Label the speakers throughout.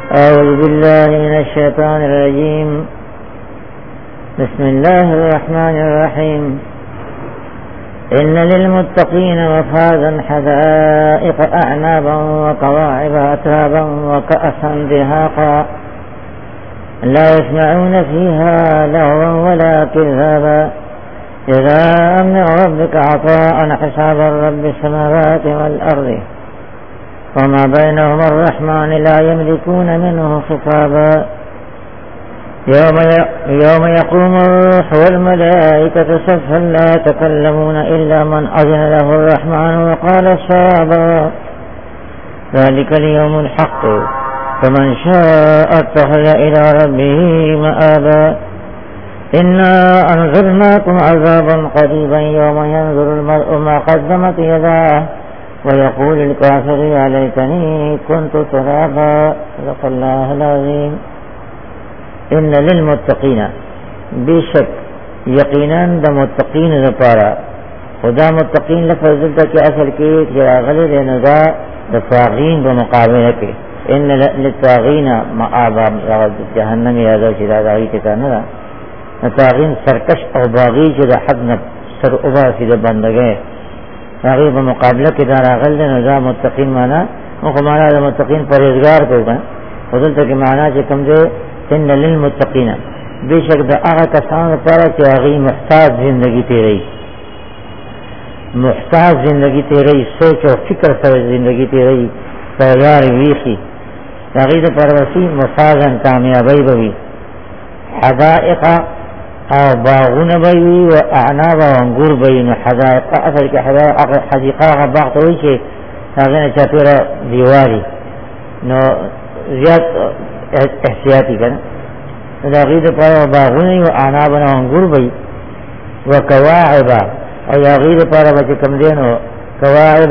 Speaker 1: أعوذ بالله من الشيطان الرجيم. بسم الله الرحمن الرحيم. إن للمتقين مفازا حدائق أعنابا وكواعب أترابا وكأسا دهاقا لا يسمعون فيها لغوا ولا كذابا جزاء من ربك عطاء حسابا رب السماوات والأرض وما بينهما الرحمن لا يملكون منه خطابا يوم يقوم الروح والملائكة صفا لا يتكلمون إلا من أذن له الرحمن وقال صوابا ذلك اليوم الحق فمن شاء اتخذ إلى ربه مآبا إنا أنذرناكم عذابا قريبا يوم ينظر المرء ما قدمت يداه ويقول الكافر يا ليتني كنت ترابا صدق الله العظيم. ان للمتقین بشک یقینا د متقین لپاره خدا متقین لفظ دلته کې اصل کې راغلی دی نو دا د طاغین په مقابله کې ان للطاغین مآبا جهنم یادو چې دا غوي ته نه دا طاغین سرکش او باغی چې د حد نه سر اوباسي د بندګۍ هغه په مقابله کې دا راغلی نو دا متقین معنا او معنا د متقین پرهیزګار کوي ودلته کې معنا چې کوم دی ان للمتقین بشک د هغه کسانو لپاره چې هغه محتاج زندگی تیری سوچ او فکر سره زندگی تیری تیار ویخي هغه د پروسی مفازن کامیابی بوي حدائق او باغونه بوي او اعناب او انګور بوي نو حدائق اصل کې حدیقه باغ ته وي چې هغه نه چاپیره دیوالي نو زیات احتیاطی کنه دا غید پر باغونه او اعناب او انګور بوي وکواعب او یا غیر پر بچ کم دینو کواعب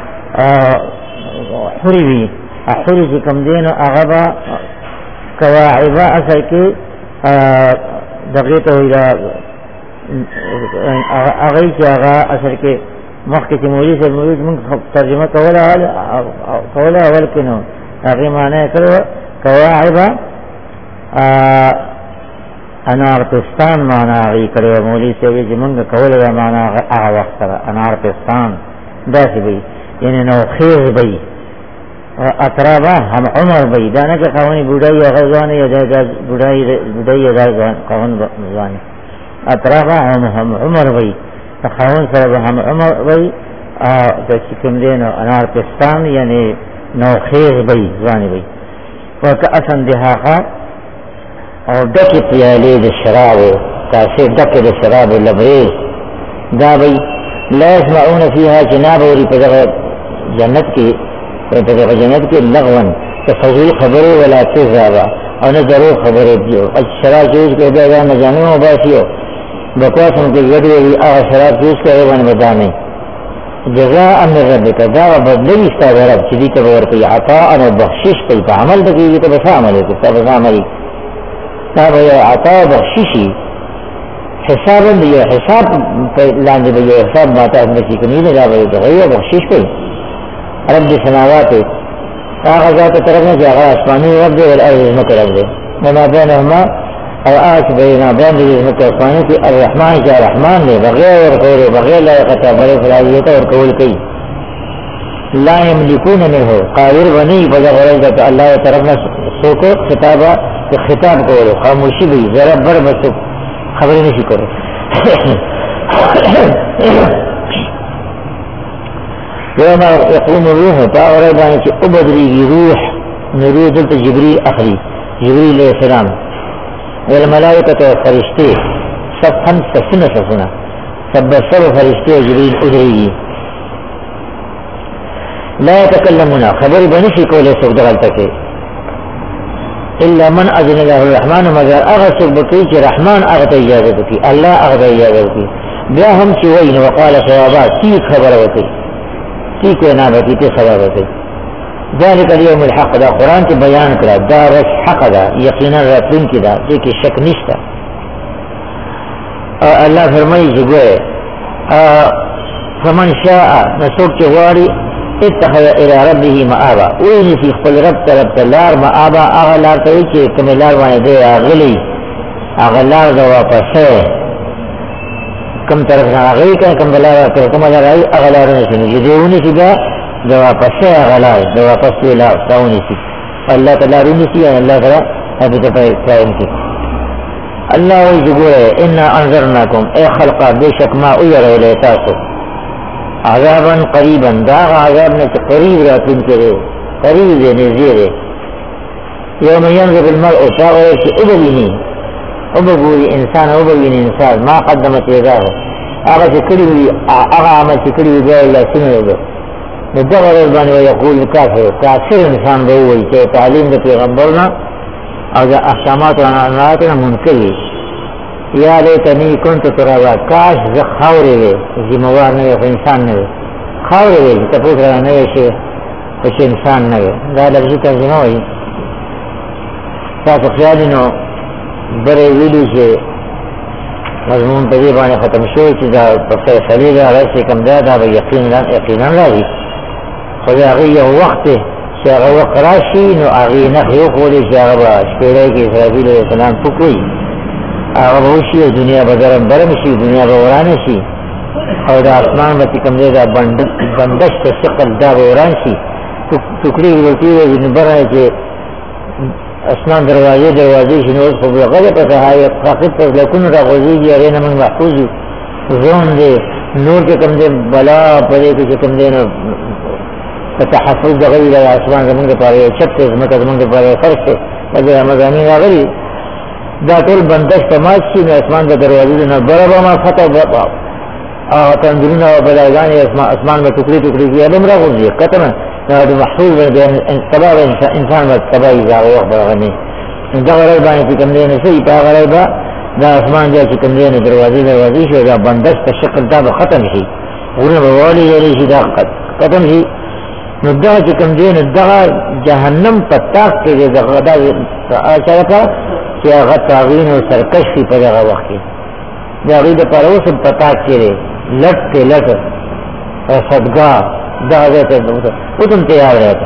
Speaker 1: حریوی احری چې کم دینو هغه کواعب اصل کې دغه ته ویلا هغه چې هغه اصل کې مخکې چې مولوی صاحب موږ ترجمه کوله اول کې نو هغه معنی کړو کواعب انار پستان معنا غي کړو مولوی صاحب چې موږ کوله معنا هغه وخت سره انار پستان داسې وي یعنی نو خیر وي اطرابا هم عمر وي دا نه چې قواني بډای او غزوانه یا د بډای غزوان قوان غزوانه اطرابا هم عمر وي قوان سره هم عمر وي د کوم دینو انار پستان یعنی نو خیر وي ځواني وي وکأسن دهاقا او ډکې پیالې د شرابو کاسې ډکې د شرابو لبریز دا وی لا يسمعون فيها جناب وری په دغه جنت کې لغوا تفضل خبره ولا تزابا او نه ضرور خبره دیو شراب جوز کې دا نه جانو باسیو بکواسم کې غړي او شراب جوز کې باندې بدانه جزاء من ربک دا بدلی ستاره رب چې دې ته ورته عطاء او بخشش په عمل دغه ته به عمل کوي تاسو عمل دا به عطاء بخششي حسابا دی حساب لاندې به حساب ماته نشي کوي دا به دغه بخشش کوي رب السماوات هغه ذات طرف نه هغه اسماني رب دی او ارض مکر رب دی وما بينهما او آت بين بين مکر اسماني کی الرحمن جاء الرحمن دی بغیر لا قطع بل فلاحیت اور قول کوي لا يملكون منه قادر بني بغیر الله طرف نه سوکو خطاب کولو خاموشي وي ذره بر بس خبرې نشي کولای يوم يقوم الروح تعالى باندې چې وبدري روح نور دلته جبريل اخلي جبريل عليه السلام والملائكه فرشتي صفا سفنا فبصر فرشتي جبريل ادري لا يتكلمون خبر بنشي کولای څوک دغلته کې الا من اذن له الرحمن مگر هغه څوک بکی چې رحمان هغه ته اجازه کوي الله هغه اجازه کوي بیا هم چې وایي وقال ثوابا کی خبر وکي کی کوئی نه وکي ته خبر وکي ذلك اليوم الحق دا قران کې بیان کړه دا رس حق دا یقینا راتلون کې دا چې شک نشته الله فرمایي چې ګوره فمن شاء نسوک چې غواړي اتخذ الى ربه مآبا وینی فی خپل رب طرف تلار مآبا اغلار تاوی چه کملار وانی دے اغلی اغلار دا واپسے کم طرف نا اغلی کن کم دلار طرف کم دلار آئی اغلار نشنی جدیونی سی دا واپسے اغلار دا واپس ویلار تاونی سی اللہ تعالی رونی سی اللہ تعالی ابھی تفایم کی اللہ وی جگوئے انا انظرناکم اے خلقا بے شک ما اویر الیتاسو عذابا قریبا داغ عذاب نے قریب راتن کرے قریب دے نزیر یوم ینظر المرء تاغوئے کہ ابوینی ابوی انسان ابوینی انسان ما قدمت یداغ آغا چکڑی ہوئی آغا عمل چکڑی ہوئی بے اللہ سنے ہوگا ندغ رضبان ویقول کافر کافر انسان بہوئی کہ تعلیم دا پیغمبرنا او دا احکامات و عناعاتنا منکری یا لیتنی کنت ترابا کاش زخ خاوری وی زموار نوی خو انسان نوی خاوری وی تپوس را نوی شی خوش انسان نوی دا لفظی ترجمه وی تاسو خیالی نو بره ویلو چه مضمون پا دیبانی ختم شوی چه دا پفتا سلیل رسی کم دا با یقینا راوی خود اغی یو وقت چه اغا وقت راشی نو اغی نخیو خولی چه اغا با شپیرائی که اسرافیل علیہ السلام پکوی آغا بوشی و دنیا بدرم برمشی دنیا بورانشی او دا اسمان بتی کم دے دا بندش تا شقل دا بورانشی تکڑی بلتی وی نبرای چه اسمان دروازه شنوز خوب غلی پتا های فاقد پس لکن را غزی جی اغینا من محفوظی زون دے نور کے کم دے بلا پدے کچھ کم دے تحفظ دا غلی لگا اسمان زمان کے پارے چھت سے زمکہ زمان کے پارے فرش سے وجہ مزامین آغلی دا ټول بندش تماس شي نو اسمان د دروازې نه برابر ما فتح بابا او تندرونه او بلایګان اسمان په ټوکړي ټوکړي کې علم راغورځي کتنه دا محفوظ دی انقلاب انسان په تبعي ځای او برغني دا غره باندې کوم دی نه شي په غره با دا اسمان دی چې کوم دی نه دروازې شي دا بندش په شکل دا ختم شي ورنه بوالي لري شي دا ختم شي نو دا چې کوم دی نه دا جهنم په تاک کې دا غدا اچھا چې هغه تاغین او سرکشي په هغه وخت کې دا غي د پروس پتا کړي لټ صدقه دا ته او ته تیار راته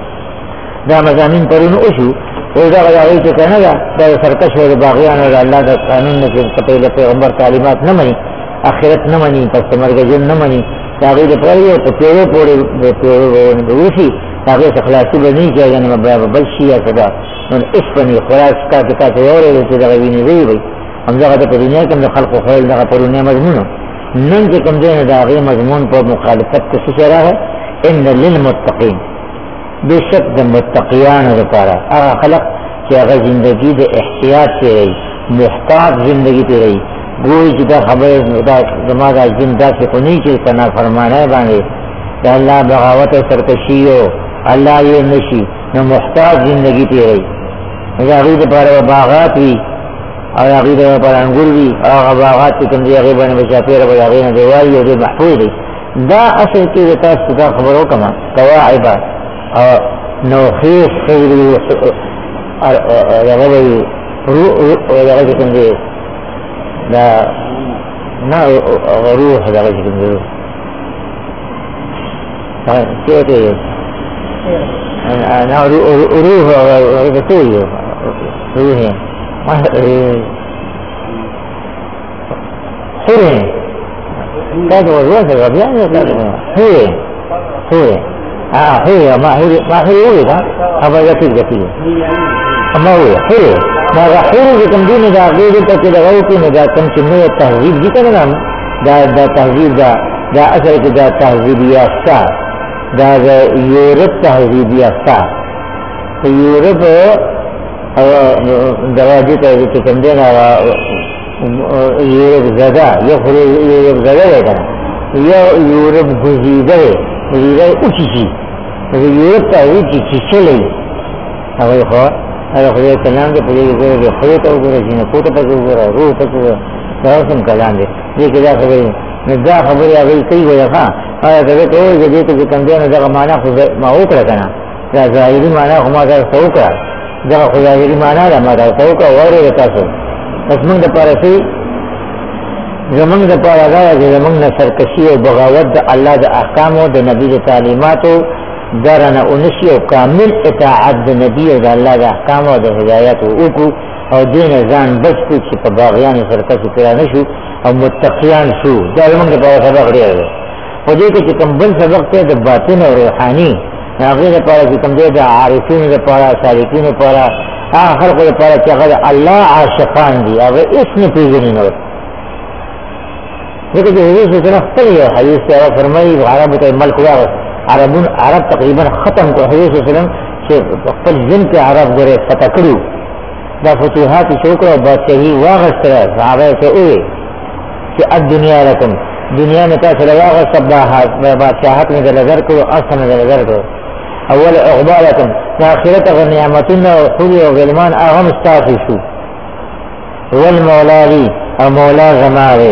Speaker 1: دا مزامین پرونو شو او دا غوړي چې کنه دا سرکش او باغیان او الله د قانون نه په پیغمبر تعلیمات نه مني اخرت نه مني پس مرګ جن نه مني دا غي د پرې په پیرو پورې وشي هغه خلاصي به نه کېږي نو بل شي یا صدا نو اسپنی خلاص کا کتا ته اورې چې دا ویني وی همزه د دنیا کې د خلقو خیل دغه پرونه مضمون نن چې کوم دی دا غي مضمون په مخالفت کې څه راغی ان للمتقین بشک د متقیان لپاره هغه خلق چې هغه ژوندۍ د احتیاط کوي محتاط ژوندۍ کوي ګوي چې دا خبره دا زماده ژوندۍ څخه نه چې کنا فرمانه باندې دا الله بغاوت او سرکشي او الله یې نشي نو محتاج ژوندۍ کوي هغه د لپاره باغات وي او هغه د لپاره انګور وي هغه باغات کوم دی هغه باندې بچاپیره وي هغه نه دیوال یو محفوظ دی دا اصل کې تاسو دا خبرو کما قواعد او نو خير خير هغه وي هغه کوم دی دا نه روح هغه کوم دی څه دی انا روح بتوي روح ما حين هذا هو الوصف الربيع هي ما هي هذا ذكي ما هو هي ما غير كم دين ده غير تكيد غير كم ده كم كمية التهذيب دي كنا ده تهذيب ده أثر كده تهذيبية شاء ده يورب تهذيبية شاء يورب درجة كم دين يورب زدا يخرج يورب زدا ده يورب جزيدة أوشي يورب تهذيب كيشلي هذا يخوف هذا خدای کلام دې په دې کې د خدای ته وګورئ چې په ته پکې وګورئ روح ته وګورئ دا څنګه کلام دې دې دا خبرې نه دا خبرې هغه کوي وایي ها هغه ته وایي چې دې کوم دې نه دا معنا خو ما وکړه کنه دا ظاهري معنا خو ما دا وکړه دا خدایي معنا دا ما دا وکړه وره تاسو پس موږ د پاره سي زمونږ دپاره دا ده چې زمونږ نه سرکشي او بغاوت د الله د احکامو د نبي د تعلیماتو دا رانه ونشي او کامل اطاعت د نبي او د الله د احکامو او د هدایاتو وکړو او دې نه ځان بچ کړو چې په باغیانو سرکشي کړی نه شو او متقیان شو. دا زمونږ دپاره سبق ډېر دی. خو دې کې چې کوم بل سبق دی د باطن او روحاني د هغې دپاره چې کوم دی د عارفینو دپاره سالکینو دپاره هغه خلقو دپاره چې هغه د الله عاشقان دي هغه هېڅ نه پېژني نور. ځکه چې حضور صلی الله علیه وسلم خپل یو حدیث کې هغه فرمایي عربو ته ملک واغست عرب تقریبا ختم کړ. حضور صلی الله علیه وسلم چې خپل ژوند کې عرب ګورې فتح کړو دا فتوحات یې شروع کړه او بادشاهي واغستله. صحابه یې ته وویل چې الدنیا لکم دنیا مې تاسو له واغسته بادشاهت مې درله درکړو اصل مې درله درکړو اول عقبا لکم د آخرت هغه نعمتونه او حورې او غلمان هغه هم ستاسو شو. والمولا لي او مولا زما دی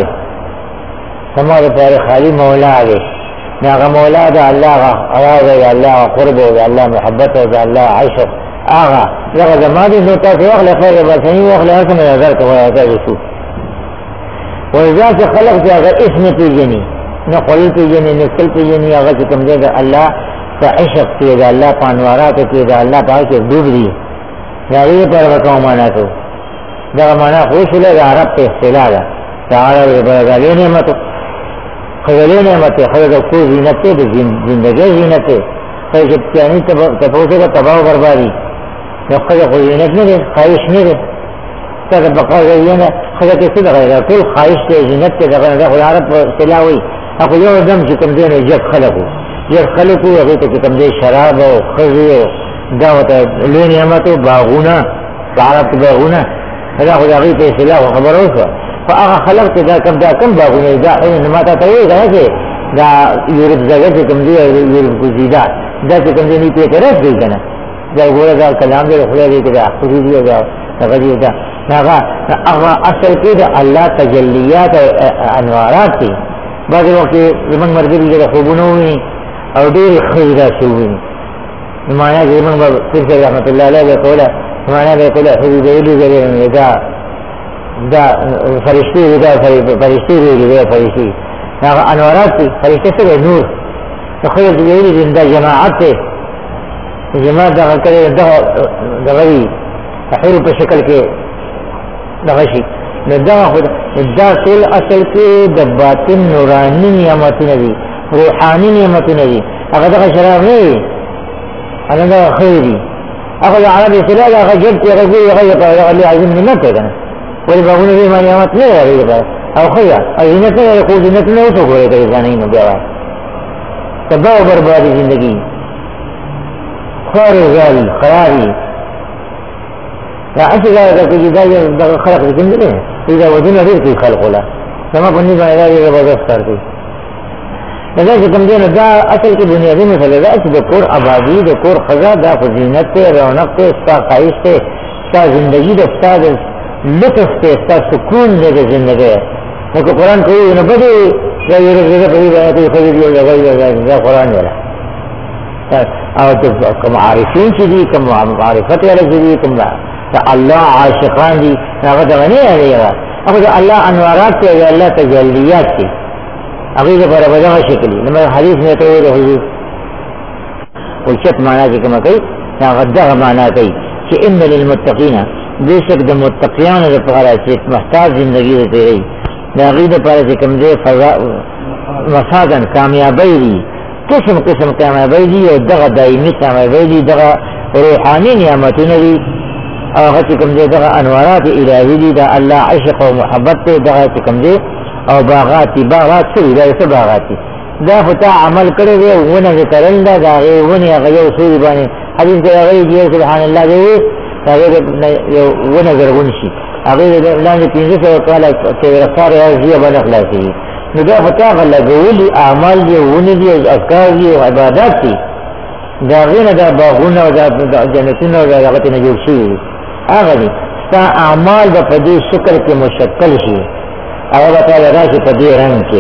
Speaker 1: زما دپاره خالي مولا دی نو هغه مولا د الله غرا دی د الله قرب او د الله محبت او د الله عشق هغه دغه زما دی نو تاسو واخلئ خیر به صحیح واخلئ هر څه مې نظر کوئ تاسو شو. وإذا چې خلق چې هغه اسم پېژني نه خوړل پېژني نه څکل پېژني هغه چې کوم دی د الله په عشق کې د الله په انواراتو کې د الله په هغه کې ډوب دي د هغې لپاره به کومه معنا کوو. دغه معنا خو شوله د عرب په اصطلاح ده د عرب لپاره د لوی نعمت ښځه نعمت دی ښځه د کور زینت دی د زندګۍ زینت دی. ښځه چې پیاني تپوس به تباه و بربادي نو ښځه خو زینت نه دی ښایش نه دی تا د بقا ذریعه نه ښځه کې څه دغه دا ټول ښایش دی زینت دی دغه نه خو د عرب په اصطلاح وایي خو یو دم چې کوم دی نو جګ خلک وو جګ خلک وو هغې ته چې کوم دی شراب او ښځې او دا ورته لوی نعمت و باغونه په عرب کې باغونه دا خو د هغې په اصطلاح خبره وشوه. خو هغه خلق چې دا کم باغونه دا نو ما ته ته وایي که نه چې دا یورپ زګر چې کوم دی یورپ ګزیده دا چې کوم دی نی پې طرف دی که نه دا ګوره دا کلام دی د خدای دی که دا خصوصي دی او دا هغه دی دا هغه اصل کې د الله تجلیات او انوارات دي. بعضې وخت کې زمونږ ملګري چې د خوبونه وویني او ډېرې ښځې داسې وویني نو معنا چې زمونږ به پیر صاحب رحمت الله علیه به کوله معنا به یې کوله ښځې به یې لیدلې دا فرشتې دي دا فرشتې دي دا فرشتې هغه انوارات دي. فرشتې څه دی نور نو ښځه چې ویلي دي دا جماعت دی جماعت دغه کړی دغه وي حور په شکل کې دغه شي نو دغه خو دا ټول اصل کې د باطن نوراني نعمتونه دي روحاني نعمتونه دي هغه دغه شراب نه وي هغه دغه ښځې دي هغه د عرب اصطلاح د هغه جب چې هغه ګوري هغه لپاره لوی عظیم نعمت دی که نه ولې باغونه دې ما نعمت نه دی هغې لپاره او ښځه او زینت نه دی خو زینتونه اوس وګورئ که ځانئ نو بیا وایه تباه و بربادي زندګي خوار زال خرابي دا اصل دا کوي دا دغه خلق دې کوم دی دا ودونه ډېر کوي خلقو له زما په نې باندې دا زبردست کار کوي. دا چې کوم دی نو دا اصل کې بنیادي مسله ده چې د کور آبادي د کور ښځه دا خو زینت دی رونق دی ستا ښایست دی ستا زندګي ده ستا د لطف دی ستا سکون دی د زندګۍ نو که قرآن کوي نو بدې دا یو ورځ په دې باندې کوي ښځې دي او دا قرآن دی او کوم عارفین چې دي کوم معرفت والا چې دي کوم د الله عاشقان دي هغه دغه نه دی هغه د الله انوارات دی د الله تجلیات دي هغې لپاره به دغه شکل وي. نو حدیث مې ته وویل حضور اوچت معنا چې کومه کوي هغه دغه معنا کوي چې ان للمتقین بېشک د متقیانو لپاره چې محتاج زندګي د تېروي د هغې لپاره چې کوم دی مفادن کامیابۍ دي قسم قسم کامیابۍ دي او دغه دایمي کامیابۍ دي دغه روحاني نعمتونه دي هغه چې کوم دی دغه انوارات الهي دي د الله عشق او محبت دی دغه چې کوم دی او باغات څه دي دا څه باغات دي دا خو تا عمل کړی دی ونه دې کرل ده د هغې ونې هغه یو سوري باندې حدیث کې هغې چې سبحان الله دی وي د هغې یو ونه زرغون شي هغې لاندې 500 کاله چې رفتار یې به نه خلاصېږي نو دا خو تا هغه لګولي اعمال دي ونې دي اذکار دي او عبادات دي د هغې نه دا باغونه او دا جنتونه او د هغه نه جوړ شوي دي هغه دي ستا اعمال به په دې شکل کې مشکل شي هغه به تاله راشي په دې رنګ کې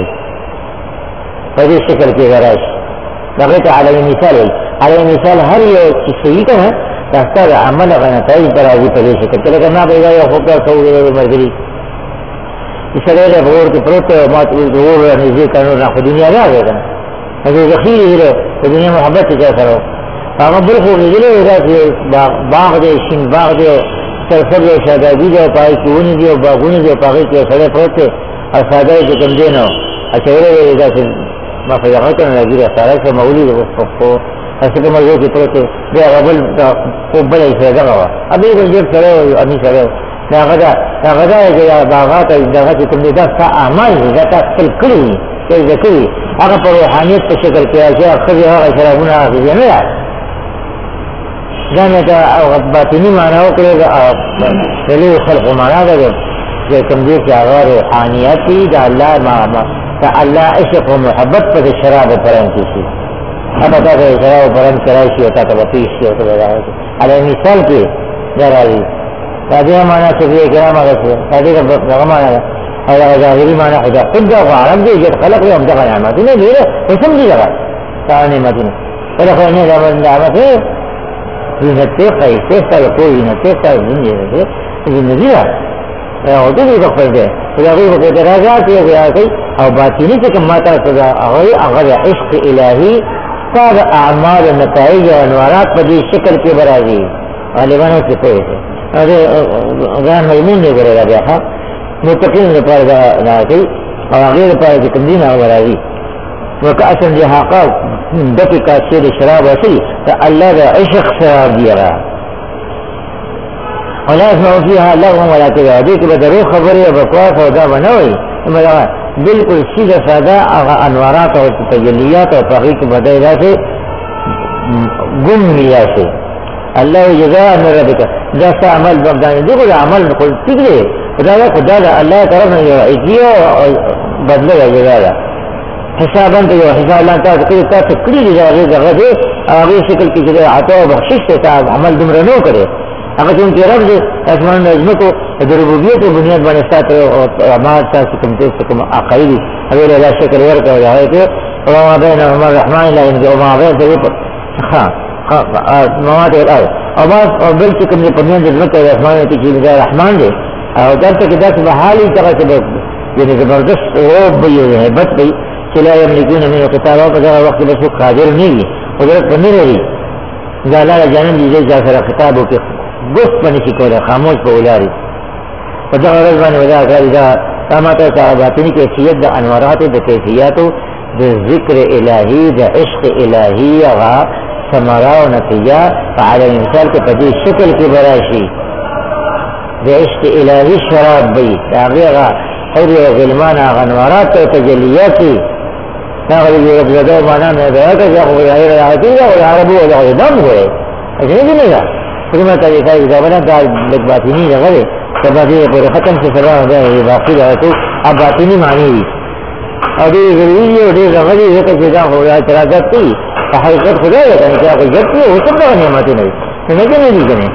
Speaker 1: په دې شکل کې به راشي هغې ته علیه مثال وایي علیه مثال هر یو چې صحیح که نه دا ستا د عمل هغه نتایج به راځي په دې شکل کې لکه ما به یو خوب ته وویل ملګري سره له ور کې پروت ما ته ور نه کانو نه په دنیا راغی کنه هغه ذخیره دی په دنیا محبت کې سره هغه بل خو دې راځي باغ دې شین باغ دې سرسر دې شادابی دې پای کې ونی دې باغونه دې پای کې سره پروت او ساده دې کوم دې نو اچوره دې دا ما په هغه کنه راځي سره چې مولوی په اصل کې موضوع کې پروت دی هغه بل په بل یې سره غوا ابي دې سره امي سره هغه دا چې باغات دغه چې کوم دي دا اعمال دي دا خپل کړی چې ذکر هغه په روحانيت په شکل کې راځي هغه شرابونه هغه نه راځي دا نه دا او باطنی معنا او کړی دا له خلق معنا ده چې کوم دي چې هغه روحانيت دي دا الله ما دا الله عشق او محبت په شراب پران کې شي هغه دا شراب پران کرای شي او تاسو په پیښ شي او راځي علي مثال کې دا راځي هذه معنا صفيه كلام هذا هذا معنا هذا ظاهري معنا خدا خد عالم دي جت خلق يوم دغه نعمت نه دی اسم دي دغه ثاني مدينه ولا خو نه دا نعمت دي نته قيسه سره کوئی نه ته سره دي دي دي او دې په خپل دي دا غي په درجات یې راځي او باطنی چې کوم ماته صدا هغه عشق الهي صار اعمال نتائج او انوارات په دې شکل کې برازي غالبانو څه کوي هذا غير ميمون يقول بیا ها متقين لپاره دا کوي او غیر لپاره چې کوم دین هغه راځي وکاسن دي حقا دغه کاسې د شراب اصلي ته الله د عشق شراب دی را ولا اسمع فيها لغو ولا كذا دې کې به درو خبرې او بکواس او دا بنوي مګر بالکل سیده ساده هغه انوارات او تجلیات او تحقیق بدای راځي ګم میاسي الله جزاء من ربك دا عمل بغدان دغه عمل خپل فکر خدا الله طرف نه یو ایو بدله جزاء حسابا ته یو حساب الله تاسو کړی دی هغه هغه شکل کې چې عطا او بخشش ته عمل دمر نه کړي هغه چې رب دې اسمان نظمکو د ربوبیت په بنیاد باندې ستاسو او ما تاسو کوم عقایدی هغه له شکل ورکړي هغه ته او ما بین الرحمن لا ان او ما بین دې ها مواد الارض او باز او بل چې کوم په میان د ځمکې د اسمان ته چې د رحمان دی او درته کې داسې به حالي څنګه چې یعنی زبردست او به هیبت وي چې لا یملکون من القتال او په هغه وخت کې څوک قادر نه وي قدرت نه لري دا لا جانب دې ځکه خطاب وکړي بس باندې چې کوله خاموش په ولاري په دا ورځ باندې ودا کوي دا تماته صاحباتني کیفیت د انوارات د کیفیتو د ذکر الهي د عشق الهي هغه ثمره او نتیجه على مثال کې په دې شکل کې براشي د عشق الهي شراب وي هغه حور او غلمان انوارات او تجلیات هغه دې د معنا نه ده چې هغه راځي او عربو او دم وي اجازه نه ده څنګه طریقه دا ونه دا د باطنی غره تبدی په ختم څه سره ده باقي راځي ا باطنی معنی وي او دې ویډیو دې غوړي چې دا هو یا تراجت دي حقیقت خدای ته چې هغه جته او څه ډول نعمت نه نه نه دي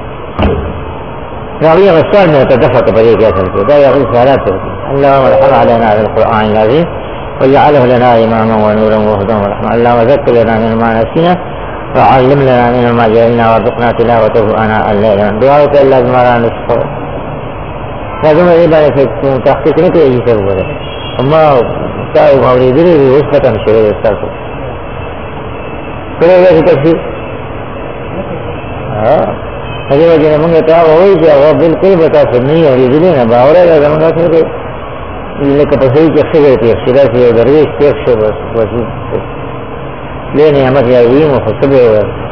Speaker 1: راوي غسان نه تدفق په دې کې اصل کې دا یو سوالات اللهم ارحم علينا بالقران العظيم واجعله لنا اماما ونورا وهدى ورحمه اللهم ذكر لنا من ما نسينا وعلم لنا من ما جهلنا وارزقنا تلاوته اناء الليل دعاءك الا بما لا نشكر لازم يبقى في تحقيق نتي يسوي اما تاو غوري دي وسطا شروع استاذ کله دې تاسو هغه وجه موږ ته وایي چې هغه بالکل به تاسو نه اورېدل نه باور زموږ سره لکه په څه کې څه دی چې دا یو درويش څه شو بس وځي لنه امر یې مو خو څه